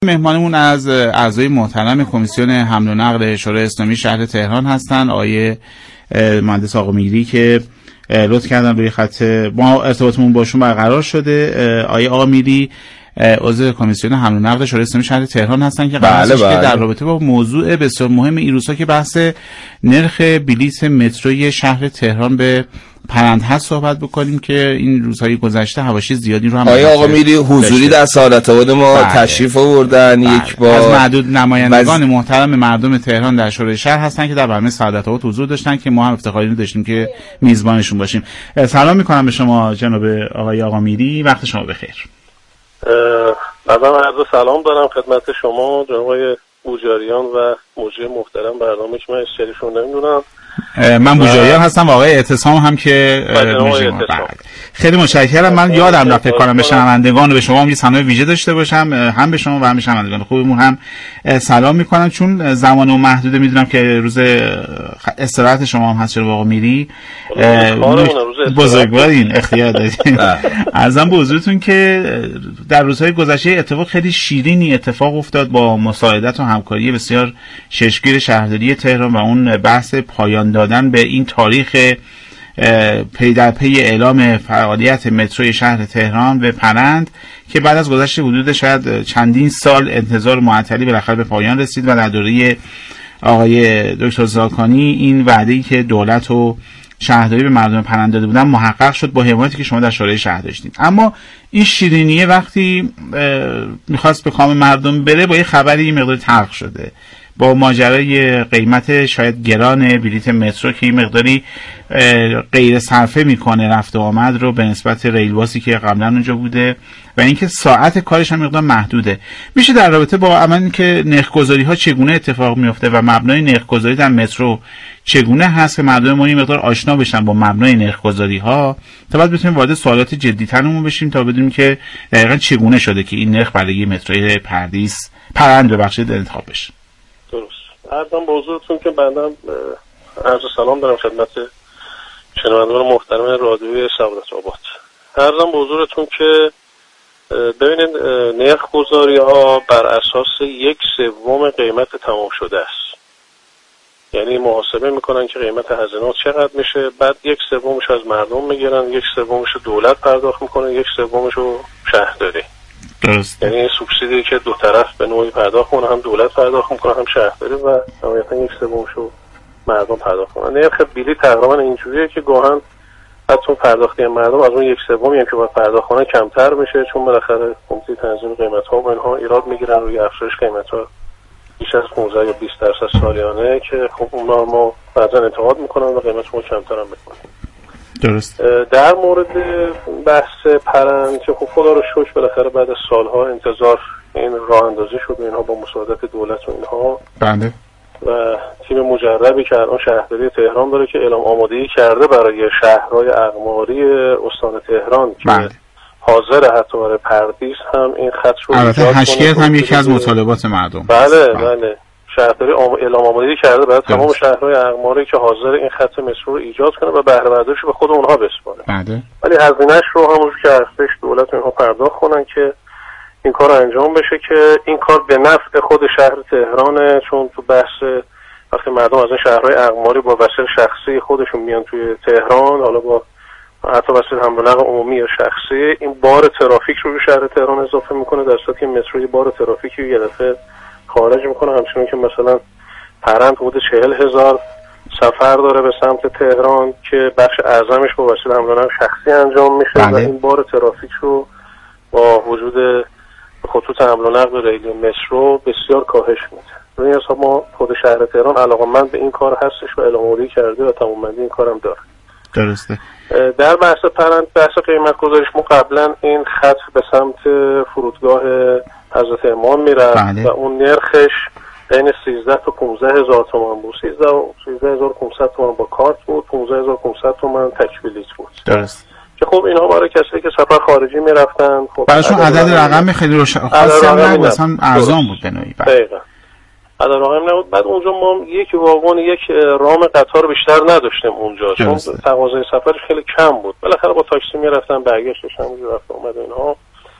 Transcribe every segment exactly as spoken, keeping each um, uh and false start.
مهمانمون از اعضای محترم کمیسیون حمل و نقل شورای اسلامی شهر تهران هستن، آقای مهندس آقامیری که لطف کردن روی خط ما ارتباطمون باشون برقرار شده. آقای آقامیری عضو کمیسیون حمل و نقل شورای اسلامی شهر تهران هستن که قرار است که در رابطه با موضوع بسیار مهم این روزها که بحث نرخ بلیت متروی شهر تهران به پرند هست صحبت بکنیم که این روزهای گذشته حواشی زیادی رو هم آقای آقامیری حضوری در سعادت آباد ما بله. تشریف آوردن بله. یک بار از معدود نمایندگان بز... محترم مردم تهران در شورای شهر هستن که در برنامه سعادت آباد حضور داشتن که ما هم افتخاری داشتیم که میزبانشون باشیم. سلام میکنم به شما جناب آقای آقامیری، وقت شما بخیر. بعدم عرض سلام دارم خدمت شما جناب آقای بوجاریان و مجری محترم برنامه که من اشتریشون نمیدونم. من بوجاریان هستم و آقای اعتصام هم که خیلی متشکرم. من یادم رفت فکر کنم به شنوندگان و به شما هم یه سلام ویژه داشته باشم، هم به شما و هم به شنوندگان خوبمون هم سلام میکنم. چون زمان و محدوده میدونم که روز استراحت شما هم هست جناب آقامیری، بزرگوارین اختیار دارین. عرضم به حضورتون که در روزهای گذشته اتفاق خیلی شیرینی اتفاق افتاد با مساعدت و همکاری بسیار چشمگیر شهرداری تهران و اون بحث پایان دادن به این تاریخ پی در پی اعلام فعالیت متروی شهر تهران به پرند که بعد از گذشت حدود شاید چندین سال انتظار معطلی بالاخره به پایان رسید و در دوره آقای دکتر زاکانی این وعده‌ای که دولت و شهرداری به مردم پرند داده بودن محقق شد با حمایتی که شما در شورای شهر داشتید. اما این شیرینیه وقتی میخواست به کام مردم بره با یه خبری این مقدار تلخ شده، با ماجرای قیمت شاید گران بلیت مترو که این مقداری غیر صرفه میکنه رفت و آمد رو به نسبت ریل باسی که قبلا اونجا بوده و اینکه ساعت کارش هم مقدار محدوده. میشه در رابطه با عمل که نرخ‌گذاری ها چگونه اتفاق میفته و مبنای نرخ‌گذاری در مترو چگونه هست که مردم ما این مقدار آشنا بشن با مبنای نرخ‌گذاری ها تا بعد بتونیم وارد سوالات جدی‌ترمون بشیم تا بدونیم که دقیقاً چگونه شده که این نرخ برای متروی پردیس پرند ببخشید انتخاب بشه. درست. عرضم به حضورتون که بنده عرض سلام دارم خدمت شنوندگان محترم رادیوی سعادت آباد. عرضم به حضورتون که ببینید نرخ گذاری ها بر اساس یک سوم قیمت تمام شده است، یعنی محاسبه میکنن که قیمت هزینات چقدر میشه، بعد یک سومش از مردم میگیرن، یک سومش دولت پرداخت میکنه، یک سومش رو شهرداری. درست. یعنی سوبسیدی که دو طرف به نوعی پرداخت کنه، هم دولت پرداخت میکنه هم شهرداری و نهایتا یک سومش رو مردم پرداخت کنن. نرخ بلیط تقریبا اینجوریه که گاهن حتی پرداختی مردم از اون یک سومی هم که باید پرداخت کنن کمتر میشه، چون بالاخره کمیته تنظیم قیمت ها و اینها ایراد میگیرن روی افزایش قیمت ها بیش از پانزده یا بیست درصد سالیانه که خب اونا ما بعضا انتقاد میکنن و قیمت ما کمتر هم میکنن. درست. در مورد بحث پرند که خب خدا رو شکر بالاخره بعد از سالها انتظار این راه اندازی شد و اینها با مساعدت دولت و اینها بله و تیم مجربی که الان شهرداری تهران داره که اعلام آمادگی کرده برای شهرهای اقماری استان تهران که بله. حاضر حتی برای پردیس هم این خط رو البته هشکیت هم یکی از مطالبات مردم. بله بله, بله. شهرداری اعلام آمادگی کرده برای تمام شهرهای اقماری که حاضر این خط مترو رو ایجاد کنه و بهره برداریش به خود اونها بسپاره. بله. ولی هزینه‌اش رو همونجوری که ارزش دولت اینها پرداخت کنن که این کار انجام بشه که این کار به نفع خود شهر تهرانه، چون تو بحث وقتی مردم از این شهرهای اقماری با وسیله شخصی خودشون میان توی تهران، حالا با حتی وسیله حمل و نقل عمومی یا شخصی، این بار ترافیک رو روی شهر تهران اضافه میکنه، در صورتی که مترو بار ترافیکی یه دفعه خارج میکنه. همچنین که مثلا پرند حدود چهل هزار سفر داره به سمت تهران که بخش اعظمش با وسیله حمل و نقل شخصی انجام میشه بله. و این بار ترافیک رو با وجود خطوط حمل و نقل ریلی مترو بسیار کاهش میده. روی این حساب ما خود شهر تهران علاقه‌مند به این کار هستش و اعلام‌آمادگی کرده و تمام‌بندی این کارم داره. درسته. در بحث پرند بحث قیمت گذاریش ما قبلا این خط به سمت فرودگاه حضرت امام میرفت بله. و اون نرخش بین سیزده تا پانزده هزار تومان بود. سیزده هزار و پانصد تومان با کارت بود، پانزده هزار و پانصد تومان تک بلیط بود. درست. که خب اینها برای کسایی که سفر خارجی میرفتن خب براشون عدد رقم خیلی روش خاصی هم نبود، اصلا ارزان بود به نوعی. دقیقاً. عدد رقم نبود. بعد اونجا ما یک واگن یک رام قطار بیشتر نداشتیم اونجا، چون تقاضای سفرش خیلی کم بود. بالاخره با تاکسی میرفتن، برگشتش همونجوری رفت اومد اینها.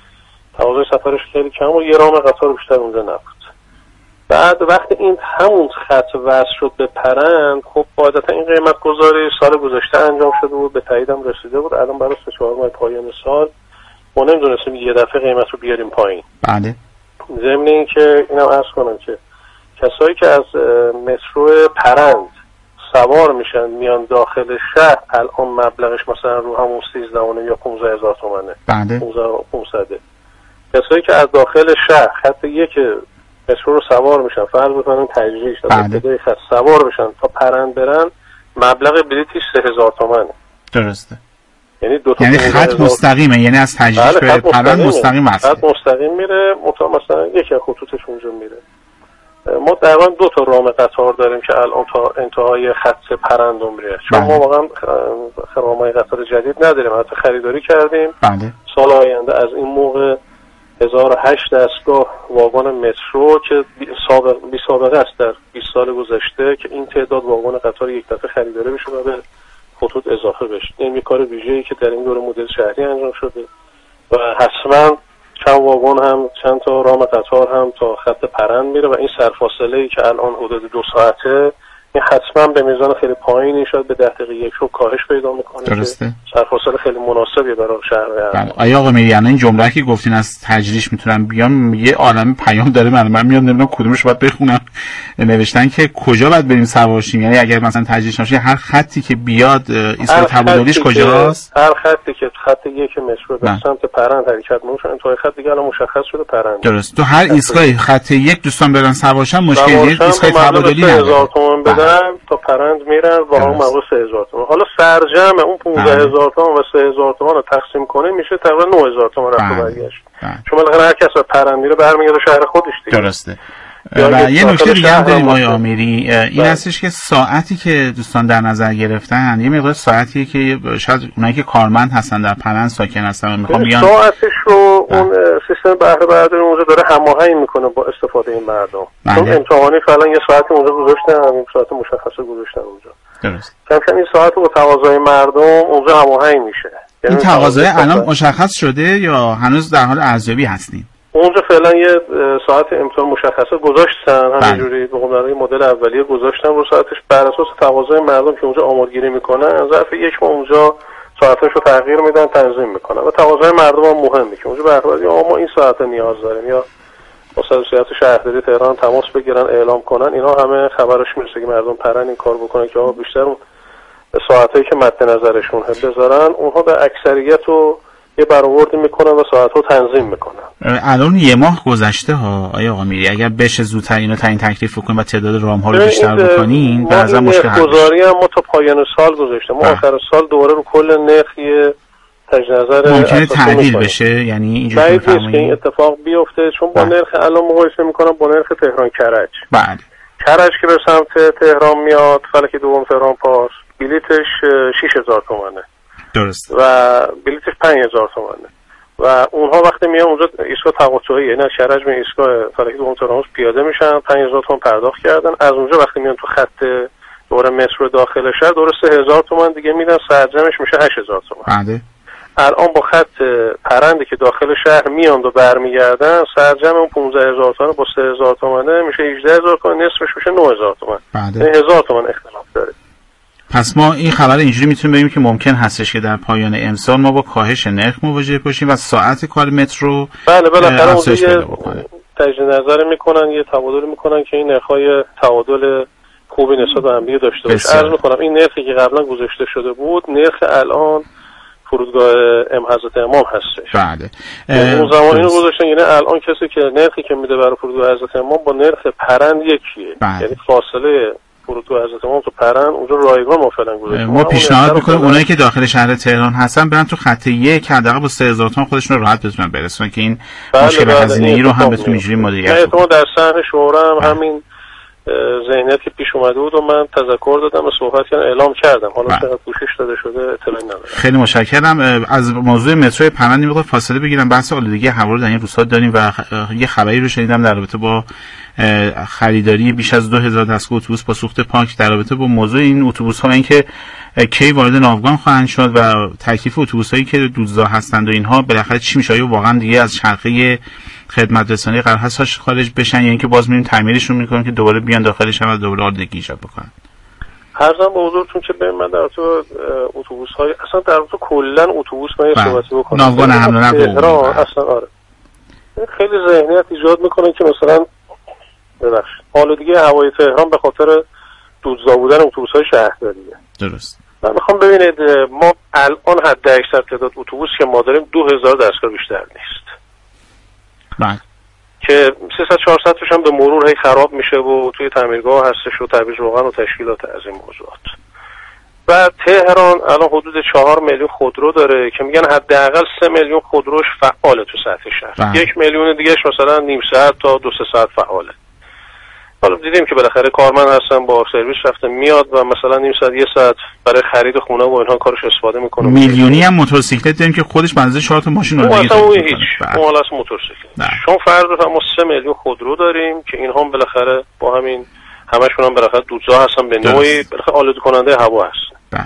تقاضای سفرش خیلی کم و یه رام قطار بیشتر اونجا نبود. بعد وقتی این همون خط وصل شد به پرند، خب قاعدتا این قیمت گذاری سال گذشته انجام شده بود، به تاییدم رسیده بود. الان برای سه چهار ماه پایان سال ما نمیدونستیم یه دفعه قیمت رو بیاریم پایین. بله. ضمن این که اینم عرض کنم که کسایی که از مترو پرند سوار میشن میان داخل شهر، الان مبلغش مثلا رو همون سیزده یا پانزده هزار تومنه. بله. پانزده پانصد. کسایی که از داخل شهر خط یک مترو رو سوار میشن، فرض بکنیم تجریش از ابتدای خط سوار بشن تا پرند برن، مبلغ بلیتش سه هزار تومنه. درسته. یعنی دو تا یعنی خط مستقیمه، یعنی از تجریش به پرند مستقیم وصله. خط مستقیم میره، مثلا یکی از خطوطش اونجا میره. ما تقریبا دو تا رام قطار داریم که الان تا انتهای خط پرند میره، چون ما واقعا رامای قطار جدید نداریم، حتی خریداری کردیم. بله. سال آینده از این موقع هزار و هشت دستگاه واگن مترو که سابق بی سابقه است در بیست سال گذشته که این تعداد واگن قطار یک دفعه خریداری بشه و به خطوط اضافه بشه. این یک کار ویژه‌ای که در این دوره مدل شهری انجام شده و حتما چند واگن هم چند تا رام قطار هم تا خط پرند میره و این سرفاصله‌ای که الان حدود دو ساعته این حتما به میزان خیلی پایینی شاید به ده دقیقه یک رو کاهش پیدا میکنه. درسته. سرفاصله خیلی مناسبی برای شهر. بله. آیا آقا میری الان این جمله که گفتین از تجریش میتونم بیام، یه عالمه پیام داره، من من میام نمیدونم کدومش باید بخونم. نوشتن که کجا باید بریم سوار شیم، یعنی اگر مثلا تجریش نشه هر خطی که بیاد ایستگاه تبادلیش کجاست؟ هر خطی که خط یک مترو به سمت پرند حرکت میکنه انتهای خط دیگه الان مشخص شده پرند. درست. تو هر ایستگاه خط یک دوستان برن سوارشن مشکلی نیست، ایستگاه تبادلی نداره. تا پرند میرن و هم مبلغ سه هزار تومان. حالا سرجم اون پانزده هزار تومان و سه هزار تومان رو تقسیم کنه میشه تقریبا نه هزار تومان رفت و برگشت. چون بالاخره هر کس به پرند میره برمیگرده شهر خودش دیگه. درسته. و یه نکته دیگه هم داریم آقای آمیری، این هستش که ساعتی که دوستان در نظر گرفتن یه مقدار ساعتیه که شاید اونایی که کارمند هستن در پرند ساکن هستن میخوام بیان ساعتش رو اون سیستم بهره برداری اونجا داره هماهنگ میکنه با استفاده این مردم. چون امتحانی فعلا یه ساعتی اونجا گذاشتن، همین ساعت مشخصه گذاشتن اونجا. درست. کم کم این ساعت رو با تقاضای مردم اونجا هماهنگ میشه. این تقاضای الان مشخص شده یا هنوز در حال ارزیابی هستین؟ اونجا فعلا یه ساعت امتحان مشخصه گذاشتن، همینجوری به قول مدل اولیه گذاشتن رو ساعتش بر اساس تقاضای مردم که اونجا آمادگیری میکنن، ظرف یک ماه اونجا ساعتش رو تغییر میدن، تنظیم میکنن و تقاضای مردم هم مهمه که اونجا برخلاف یا ما این ساعت نیاز داریم یا با صدوسیت شهرداری تهران تماس بگیرن اعلام کنن، اینا همه خبرش میرسه که مردم پرن این کار بکنن که آقا بیشتر اون ساعتایی که مد نظرشون بذارن، اونها به اکثریت رو یه برآوردی میکنن و ساعت‌ها تنظیم میکنن. الان یه ماه گذشته ها آیا آقا میری، اگر بشه زودتر اینو تعیین تکلیف بکنیم و تعداد رام‌ها رو بیشتر بکنین به نظر مشکل حل گذاری هم ما تا پایان سال گذاشتیم. ما آخر سال دوباره رو کل نرخ یه تجدید نظر ممکنه تعدیل بشه، یعنی اینجوری که این اتفاق بیفته چون با نرخ الان مقایسه میکنم با نرخ تهران کرج. بله. کرج که به سمت تهران میاد فلک دوم تهران پارس بلیتش شش هزار تومانه. درست. و بلیتش پنج هزار تومانه و اونها وقتی میان اونجا ایستگاه تقاطعی، یعنی از کرج به ایستگاه فلک دوم تهران پیاده میشن، پنج هزار تومان پرداخت کردن، از اونجا وقتی میان تو خط دوره مترو داخل شهر دوره سه هزار تومان دیگه میدن، سرجمش میشه هشت هزار تومان. بله. الان با خط پرندی که داخل شهر میان و برمیگردن سرجم اون پانزده هزار تومان با سه هزار تومانه میشه هجده هزار تومان، نصفش میشه نه هزار تومان. بله. یعنی هزار تومان اختلاف داره. پس ما این خبر اینجوری میتونیم بگیم که ممکن هستش که در پایان امسال ما با کاهش نرخ مواجه باشیم و ساعت کار مترو بله بالاخره افزایش پیدا بکنه. تجدید نظر میکنن، یه تبادل میکنن که این نرخ‌های تبادل خوبی نسبت به هم دیگه داشته باشه. عرض میکنم این نرخی که قبلا گذاشته شده بود نرخ الان فرودگاه ام حضرت امام هستش. بله. اون زمان اینو گذاشتن، یعنی الان کسی که نرخی که میده برای فرودگاه حضرت امام با نرخ پرند یکیه. بله. یعنی فاصله فرودگاه حضرت امام تو پرند اونجا رایگان ما فعلا گذاشتیم. ما پیشنهاد میکنیم اونایی که داخل شهر تهران هستن برن تو خط یک حداقل با سه هزار تومان خودشون رو راحت بتونن برسونن که این بله مشکل بله هزینه‌ای رو هم بتونیم اینجوری مدیریت کنیم. در صحن شورا هم همین ذهنیت که پیش اومده بود و من تذکر دادم و صحبت کردم، اعلام کردم، حالا چقدر پوشش داده شده اطلاعی ندارم. خیلی متشکرم. از موضوع مترو پرند میگم فاصله بگیرم، بحث آلودگی هوا رو در این روزها داریم و یه خبری رو شنیدم در رابطه با خریداری بیش از دو هزار دستگاه اتوبوس با سوخت پاک در رابطه با موضوع این اتوبوس‌ها، اینکه کی وارد ناوگان خواهند شد و تکلیف اتوبوسایی که دودزا هستند و اینها بالاخره چی میشه؟ آیا واقعا دیگه از چرخه خدمت رسانی قرار هست خارج بشن یا اینکه باز میریم تعمیرشون میکنن که دوباره بیان داخلش هم دوباره آلودگی ایجاد بکنن؟ عرضم به حضورتون که ببین من در تو اتوبوس‌های اصلا در تو کلا اتوبوس من یه صحبتی بکنم. ناوگان حمل و نقل اصلا آره. خیلی ذهنیت ایجاد میکنه که مثلا ببخشید آلودگی هوای تهران به خاطر دودزا بودن اتوبوس‌های شهرداریه. درست. من میخوام ببینید ما الان حد اکثر تعداد اتوبوس که ما داریم دو هزار دستگاه بیشتر نیست. بله. که سیصد چهارصد تاش هم به مرور هی خراب میشه و توی تعمیرگاه هستش و تعبیه روغن و تشکیلات از این موضوعات. و تهران الان حدود چهار میلیون خودرو داره که میگن حداقل سه میلیون خودروش فعاله تو سطح شهر. یک میلیون دیگهش مثلا نیم ساعت تا دو سه ساعت فعاله. حالا دیدیم که بالاخره کارمند هستن با سرویس رفته میاد و مثلا نیم ساعت یه ساعت برای خرید خونه و اینها کارش استفاده میکنه. میلیونی هم موتورسیکلت داریم که خودش بنزین چهار تا ماشین رو دیگه اون هیچ اون اصلا موتورسیکلت. چون فرض بفرما سه میلیون خودرو داریم که اینها هم بالاخره با همین همشون هم بالاخره دودزا هستن به نوعی بالاخره آلوده کننده هوا هستن.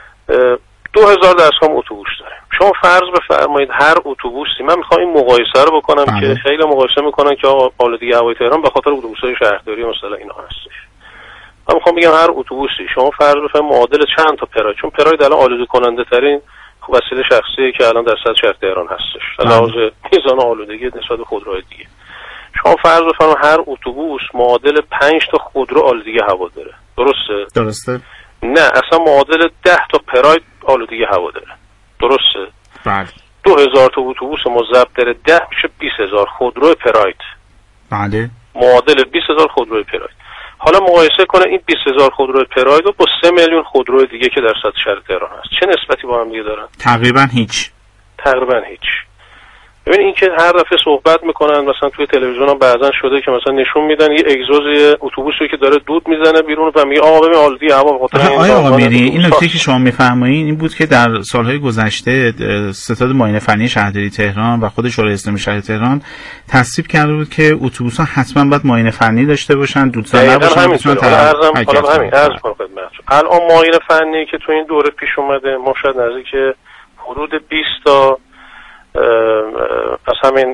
دو هزار دستگاه اتوبوس داریم. شما فرض بفرمایید هر اتوبوسی، من میخوام این مقایسه رو بکنم بله. که خیلی مقایسه میکنن که آلودگی هوای تهران به خاطر اتوبوس‌های شهرداری مثلا اینا هستش. من میخوام بگم هر اتوبوسی شما فرض بفرمایید معادل چند تا پراید، چون پراید الان آلوده کننده ترین وسیله شخصیه که الان در سطح شهر تهران هستش. علاوه بر میزان آلودگی نسبت به خودروهای دیگه. شما فرض بفرمایید هر اتوبوس معادل پنج تا خودرو آلودگی هوا داره. درسته؟ درسته. نه اصلا معادل ده تا پراید آلودگی هوا داره. درسته؟ بله. دو هزار تا اتوبوس ما ضبط داره، ده میشه بیست هزار خودرو پراید. بله. معادل بیست هزار خودرو پراید. حالا مقایسه کنه این بیست هزار خودرو پراید رو با سه میلیون خودرو دیگه که در سطح شهر تهران هست. چه نسبتی با هم دیگه دارن؟ تقریبا هیچ. تقریبا هیچ. ببین این که هر دفعه صحبت میکنن مثلا توی تلویزیون هم بعضن شده که مثلا نشون میدن یه اگزوز اتوبوسی که داره دود میزنه بیرون و میگه آقا ببین آلودگی هوا به خاطر این. آقا آقا میری این نکته که شما میفرمایید این بود که در سالهای گذشته ستاد معاینه فنی شهرداری تهران و خود شورای اسلامی شهر تهران تصویب کرده بود که اتوبوس‌ها حتما باید معاینه فنی داشته باشن، دودزا نباشن. حالا همین عرض کنم خدمتتون الان معاینه فنی که تو این دوره پیش اومده ما شاید نزدیک حدود بیست تا از همین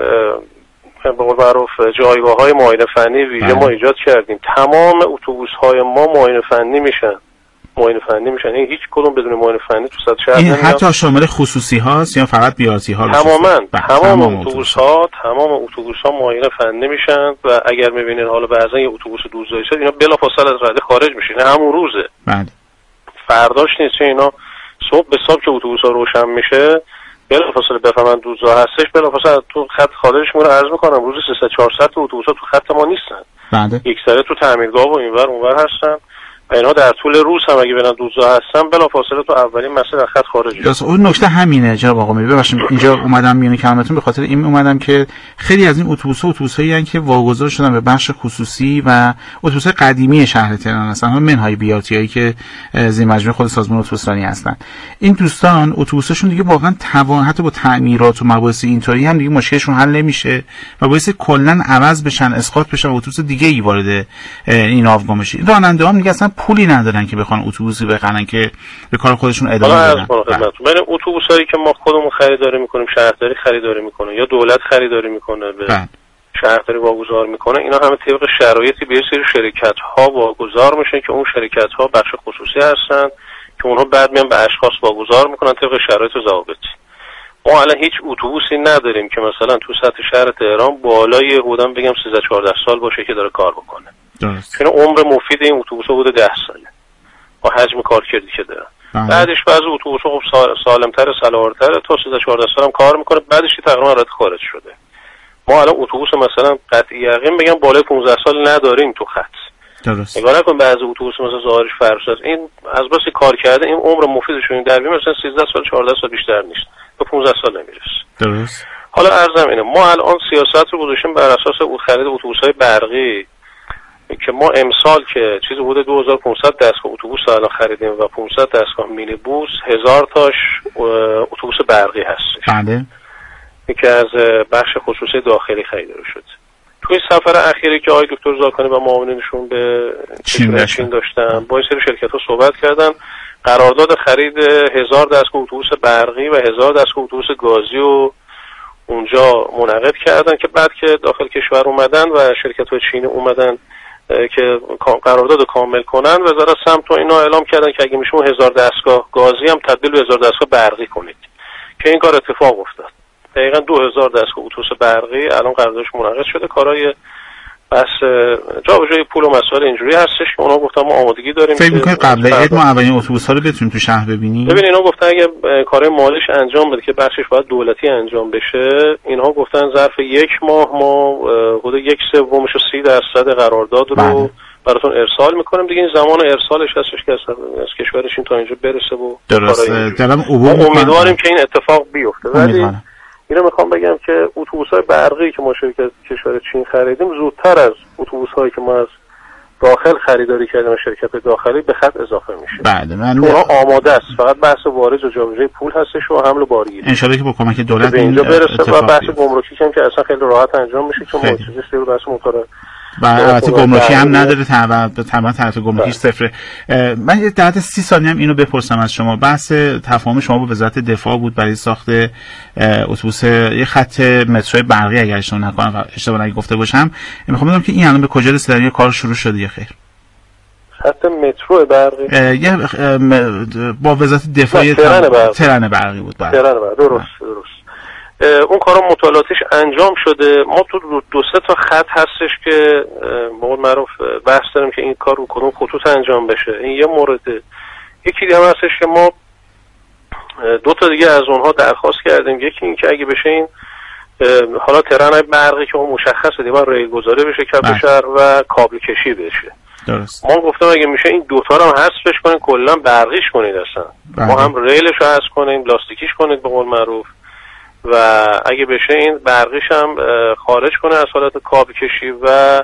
به قول معروف جایگاه‌های معاینه فنی ویژه ما ایجاد کردیم. تمام اتوبوس‌های ما معاینه فنی میشن معاینه فنی میشن این هیچ کدوم بدون معاینه فنی تو سطح شهر نمیاد. این حتی شامل خصوصی هاست یا فقط بیارتی ها؟ تماما تمام اتوبوس‌ها تمام اتوبوس‌ها معاینه فنی میشن و اگر می‌بینین حالا بعضا یه اتوبوس دودزایی شد اینا بلافاصله از رده خارج میشن همون روزه. بله. فرداش نیست اینا صبح به صبح که اتوبوس‌ها روشن میشه بلافاصله بفهمن دودزا هستش بلافاصله تو خط خارجش میره. عرض میکنم روزی سیصد چهارصد تا اتوبوس‌ها تو خط ما نیستن. بله. یک سره تو تعمیرگاه و اینور اونور هستن و اینا در طول روز هم اگه برن دودزا هستن بلافاصله تو اولین مسیر از خط خارج میشن. اون نکته همینه جناب آقا میگه. ببخشید اینجا اومدم میونه کلمتون به خاطر این اومدم که خیلی از این اتوبوس‌ها اتوبوسایی هستن که واگذار شدن به بخش خصوصی و اتوبوس‌های قدیمی شهر تهران هستن، هم منهای بیاتی هایی که زیر مجموعه خود سازمان اتوبوسرانی هستن. این دوستان اتوبوسشون دیگه واقعا توان حتی با تعمیرات و مباحث اینطوری هم دیگه مشکلشون حل نمیشه و باعث کلا عوض بشن، اسقاط بشن، اتوبوس دیگه ای وارد این ناوگان بشه. راننده ها دیگه اصلا پولی ندارن که بخوان اتوبوسی بخرن که به کار خودشون ادامه بدن. ببین اتوبوسایی که ما خودمون خریداری میکنیم، شهرداری خریداری میکنه یا دولت خریداری میکنه به بله. شهرداری واگذار میکنه، اینا همه طبق شرایطی به سری شرکت ها واگذار میشن که اون شرکت ها بخش خصوصی هستن که اونها بعد میان به اشخاص واگذار میکنن طبق شرایط و ضوابط. ما الان هیچ اتوبوسی نداریم که مثلا تو سطح شهر تهران بالای حدوداً بگم سیزده چهارده سال باشه که داره کار بکنه. درست. چون عمر مفید این اتوبوس‌ها بوده ده ساله. با حجم کارکردی که دارن. آه. بعدش بعضی اتوبوس‌ها خب سالم‌تر، صلاح‌تر تا سیزده چهارده سال هم کار میکنه، بعدش تقریبا رد خارج شده. ما الان اتوبوس مثلا قطعی یقین بگم بالای پانزده سال نداریم تو خط. درست. نگاه نکن بعضی اتوبوس مثلا ظاهرش فرق شده، این از بس کار کرده این عمر مفیدشون در بیمه مثلا سیزده سال چهارده سال بیشتر نیست. به پانزده سال نمیرسه. درست. حالا عرضم اینه ما الان سیاست رو گذاشتیم بر اساس او خرید اتوبوس‌های برقی که ما امسال که چیزی بوده دو هزار و پانصد دستگاه اتوبوس الان خریدیم و پانصد دستگاه مینی بوس، هزار تاش اتوبوس برقی هستش. بله. که از بخش خصوصی داخلی خریداری شد. توی سفر اخیری که آقای دکتر زاکانی و معاونینشون به چین, چین داشتن با این سری شرکت‌ها صحبت کردن، قرارداد خرید هزار دستگاه اتوبوس برقی و هزار دستگاه اتوبوس گازی و اونجا منعقد کردن که بعد که داخل کشور اومدن و شرکت‌های چینی اومدن که قرارداد کامل کنن، وزارت سمت و اینا اعلام کردن که اگه میشه اون هزار دستگاه گازی هم تبدیل به هزار دستگاه برقی کنید که این کار اتفاق افتاد. دقیقاً دو هزار دستگاه اتوبوس برقی الان قراردادش منعقد شده. کارهای بس جابجایی پول و مسائل اینجوری هستش که اونا گفتن ما آمادگی داریم. فکر می‌کنید قبل عید ما اولین اتوبوس‌ها رو بتونیم تو شهر ببینیم؟ ببین اینا گفتن اگه کارهای مالیش انجام بده که بخشش باید دولتی انجام بشه، اینها گفتن ظرف یک ماه ما حدود یک سومش و سی درصد قرارداد رو بله. براتون ارسال میکنیم دیگه. این زمان ارسالش هستش که از کشورشین تا اینجا برسه و درست دلم عبور امیدواریم که این اتفاق بیفته. ولی اینو میخوام بگم که اتوبوس‌های برقی که ما شرکت کشور چین خریدیم زودتر از اتوبوس‌هایی که ما از داخل خریداری کردیم و شرکت داخلی به خط اضافه میشه. بله من اونها آماده است، فقط بحث وارد و جابجایی پول هستش و حمل و بارگیری. ان شاءالله که با کمک دولت به اینجا برسه و بحث گمرکی که اصلا خیلی راحت انجام میشه چون مؤسسه سیر بحث موتور و البته گمرکی هم نداره، تمام طرف گمرکیش صفره. من یه در سی ثانیه هم اینو بپرسم از شما. بحث تفاهم شما با وزارت دفاع بود برای ساخت اتوبوس یه خط مترو برقی اگر اشتباه نکنم اشتباه نگی گفته باشم. میخوام بدونم که این الان به کجا رسیده؟ یه کار شروع شده یا خیر؟ خط مترو برقی یه با وزارت دفاع ترن برقی ترن برقی بود. ترن برقی درست درست. اون کارا مطالعاتش انجام شده. ما تو دو سه تا خط هستش که به قول معروف بحث داریم که این کار رو کدوم خطوط انجام بشه. این یه مورده. یکی دیگه هم هستش که ما دو تا دیگه از اونها درخواست کردیم. یکی این که اگه بشه این حالا ترن برقی که اون مشخصه دیگه باید ریل گذاری بشه کف شهر و کابل کشی بشه. درست. ما گفتم اگه میشه این دوتا رو هم حذفش کنید کلا برقیش کنید اصلا. بله. ما هم ریلش رو حذف کنیم لاستیکیش کنید به قول معروف و اگه بشه این برقیش هم خارج کنه از حالت کابل کشی و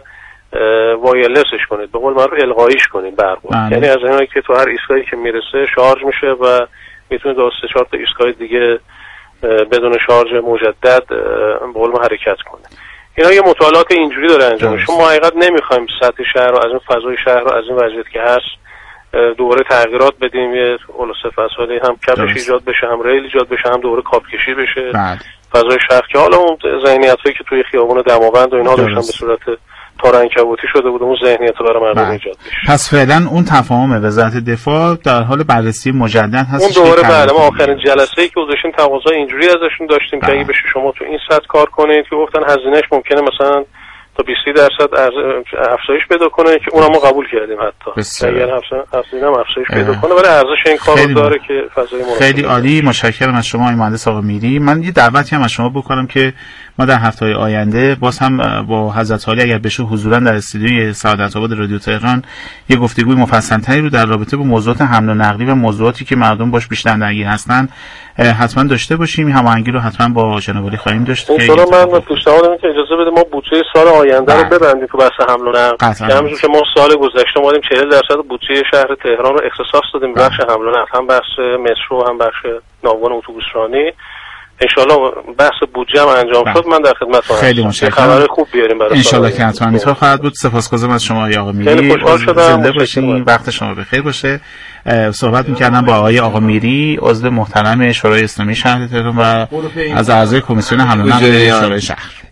وایرلسش کنید به قول معروف القاییش کنید برقو. یعنی از اینایی که تو هر ایستگاهی که میرسه شارژ میشه و میتونه دو سه چهار تا ایستگاه دیگه بدون شارژ مجدد به قول ما حرکت کنه. اینا یه مطالعات اینجوری داره انجام میشه. ما حقیقت نمیخوایم سطح شهر رو از این فضای شهر رو از این وضعیت که هست دوباره تغییرات بدیم، یه خلاصه فصالی هم کپش ایجاد بشه هم ریل ایجاد بشه هم دوباره کاب کشی بشه بعد. فضای شهر که حالا اون ذهنیتایی که توی خیابون دماوند و اینا داشتن به صورت تارنکبوتی شده بود اون ذهنیت رو برای مردم ایجاد بشه. پس فعلا اون تفاهم وزارت دفاع در حال بررسی مجدد هست. اون دوباره بعد ما آخرین جلسه‌ای که گذاشتیم تقاضای اینجوری ازشون داشتیم که اگه بشه شما تو این سطح کار کنید که گفتن هزینه‌اش ممکنه مثلا تا بیست درصد افزایش پیدا کنه که اونم ما قبول کردیم حتی اگر هزینه هم افزایش پیدا کنه ولی ارزش این کارو داره که فضای مناسب. خیلی عالی. متشکرم از شما آقای مهندس آقا میری. من یه دعوتی هم از شما بکنم که ما در هفته‌های آینده باز هم با حضرت عالی اگر بشه حضوراً در استودیوی سعادت آباد رادیو تهران یه گفتگوی مفصل‌تری رو در رابطه با موضوعات حمل و نقلی و موضوعاتی که مردم باش بیشتر درگیر هستن حتما داشته باشیم. هماهنگی رو حتما با جناب عالی خواهیم داشت. ان شاء الله من پیشنهاد می‌کنم که اجازه بده ما بودجه سال آینده رو ببندیم تو بحث حمل و نقل. که همونجور که ما سال گذشته اومدیم چهل درصد بودجه شهر تهران رو اختصاص دادیم بخش حمل و نقل، هم بخش مترو هم بخش ناوگان اتوبوس رانی. ان شاء الله بحث بودجه هم انجام شد. من در خدمتتون هستم. خیلی متشکرم. خبر خوب بیاریم برای ان شاء الله که حتما اینطور خواهد بود. سپاسگزارم از شما آقا میری. زنده باشین. وقت شما بخیر باشه. صحبت می‌کردم با آقای آقا میری عضو محترم شورای اسلامی شهر تهران و از اعضای کمیسیون حمل و نقل شورای شهر.